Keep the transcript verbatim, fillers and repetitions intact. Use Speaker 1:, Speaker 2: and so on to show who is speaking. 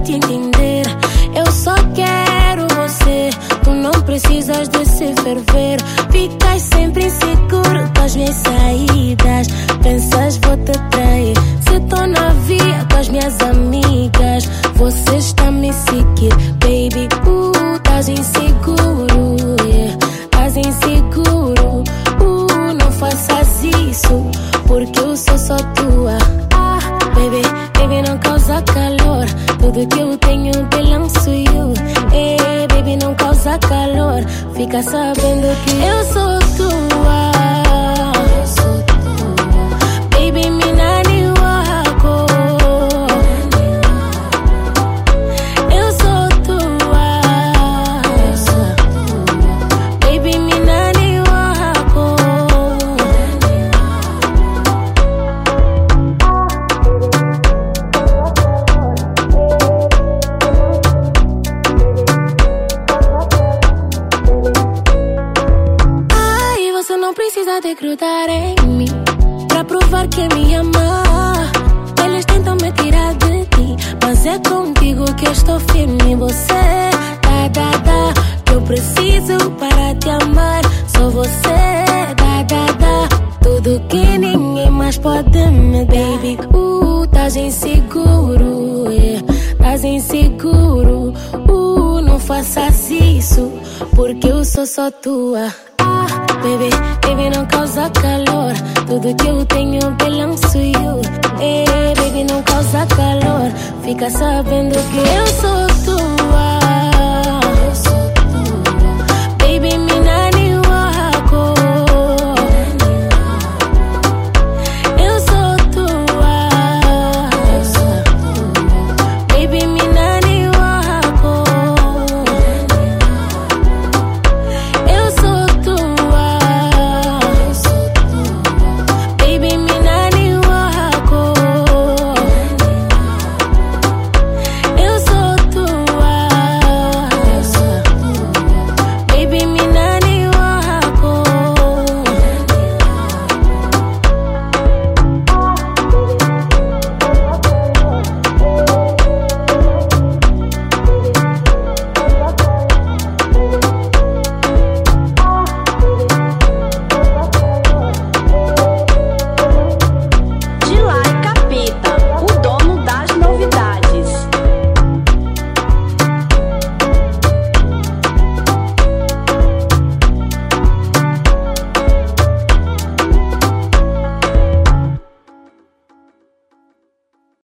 Speaker 1: te entender. Eu só quero você, tu não precisas de se ferver. Ficas sempre inseguro com as minhas saídas. Pensas vou te trair, se tô na via com as minhas amigas. Você está me seguir, baby, uh, tás inseguro, yeah. Tás inseguro, uh, não faças isso, porque eu sou só tua. Ah, baby, baby, não causa calor. Tudo que eu tenho te lanço eu. Ei, baby, não causa calor. Fica sabendo que eu sou tua. Eu sou tua. Baby, me nani wako. Eu sou tua. Eu sou tua. Baby, me nani wako. Ai, você não precisa de grudar em mim pra provar que me ama. Eles tentam me tirar de ti, mas é contigo que eu estou firme. Você, dá, dá, dá, que eu preciso para te amar. Só você, dá, dá, dá, tudo que ninguém mais pode me dar. Baby, uh, tás inseguro, yeah. Tás inseguro, uh, não faças isso, porque eu sou só tua. Ah, baby, baby, não causa calor. Tudo que eu tenho te lanço eu. Ei, baby, não causa calor. Fica sabendo que eu sou tua.